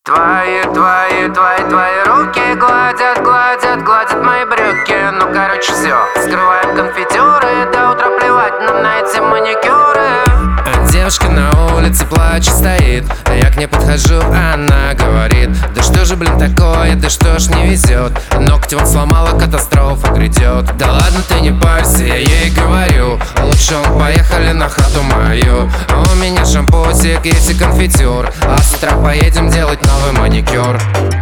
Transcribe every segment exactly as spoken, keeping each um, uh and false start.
Твои, твои, твои, твои руки гладят, гладят, гладят мои брюки. Ну короче все, скрываем конфетюры. До утра плевать нам на эти маникюры. Девушка на улице плачет, стоит, а я к ней подхожу, она говорит: да что же, блин, такое, да что ж не везет. Ногти он сломала, катастрофа грядет. Да ладно ты не парься, я ей говорю, лучше он поехали на хату мою. У меня шампусик есть и конфетюр, а с утра поедем делать новый маникюр.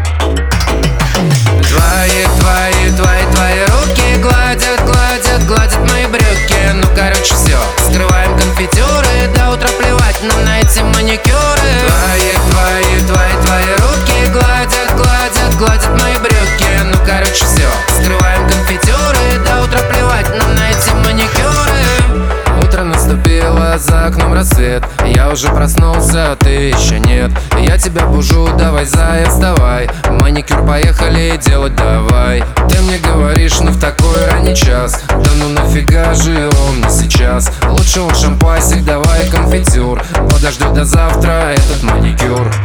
Твои, твои, твои, твои руки гладят, гладят, гладят мои брюки. Ну короче все, скрываем конфетюры. До утра плевать нам на эти маникюры. Твои, твои, твои, твои руки гладят, гладят, гладят мои брюки. Ну короче все, скрываем конфетюры. До утра плевать нам на эти маникюры. Утро наступило, за окном рассвет. Я уже проснулся, а ты еще нет. Я тебя бужу, давай, заяц, вставай. Маникюр поехали делать давай. Ты мне говоришь, ну в такой ранний час. Да ну нафига же он мне сейчас? Лучше уж шампасик, давай конфетюр. Подожду до завтра этот маникюр.